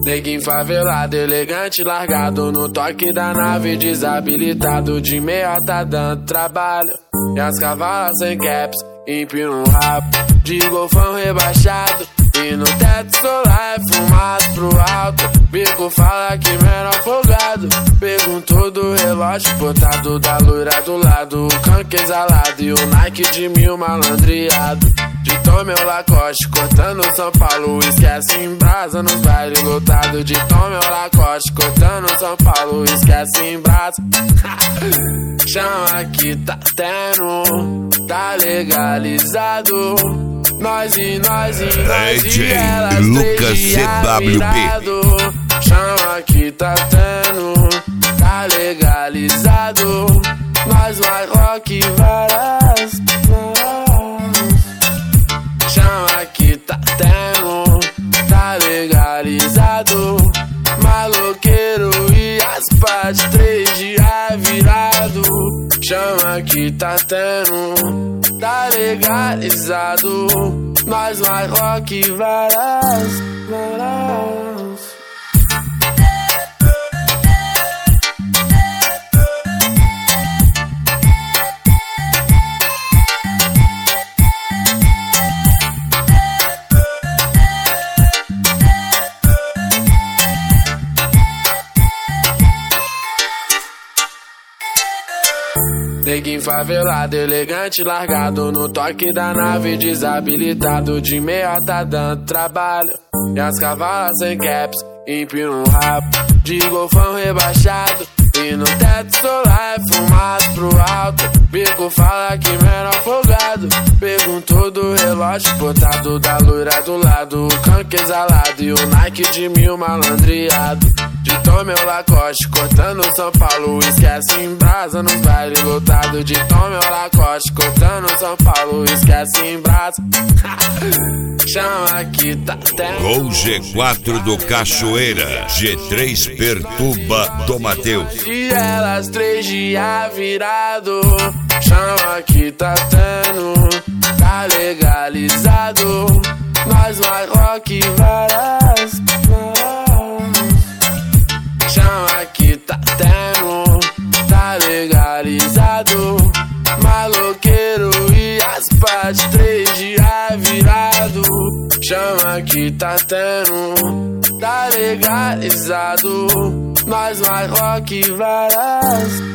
Neguinho favelado, elegante, largado no toque da nave, desabilitado de meiota dando trabalho. E as cavalas sem caps, empina um rabo de golfão rebaixado. E no teto solar é fumado pro alto. Bico fala que menor folgado. Perguntou do relógio botado da loira do lado. O canque exalado e o Nike de 1000 malandreado. De Tom meu Lacoste, cortando São Paulo. Esquece em brasa nos bailes lotados. De Tom meu Lacoste, cortando São Paulo. Esquece em brasa. Chama que tá tendo, tá legalizado. Nós e elas Lucas CWB. Chama que tá tendo, tá legalizado. Nós mais rock várias. Chama que tá tendo, tá legalizado. Maloqueiro e as partes 3 dias virado. Chama que tá tendo, tá legalizado. Nós mais rock várias. Neguinho favelado, elegante, largado no toque da nave, desabilitado de meiota dando trabalho. E as cavalas sem caps, empina um rabo de golfão rebaixado. E no teto solar é fumado pro alto. Bico fala que menor folgado. Perguntou do relógio botado da loira do lado. O canque exalado e o Nike de 1000 malandreado. De Tom meu Lacoste, cortando São Paulo. Esquece em brasa nos bailes lotados. De Tom meu Lacoste, cortando São Paulo. Esquece em brasa. Chama que tá tendo. Gol G4 do Cachoeira, G3 Perturba do Mateus. E elas 3 dias virado. Chama que tá tendo, tá legalizado. Nós mais rock várias. Chama que tá tendo, tá legalizado. Maloqueiro e as partes 3 dias virado. Chama que tá tendo, tá legalizado. Nós mais rock várias.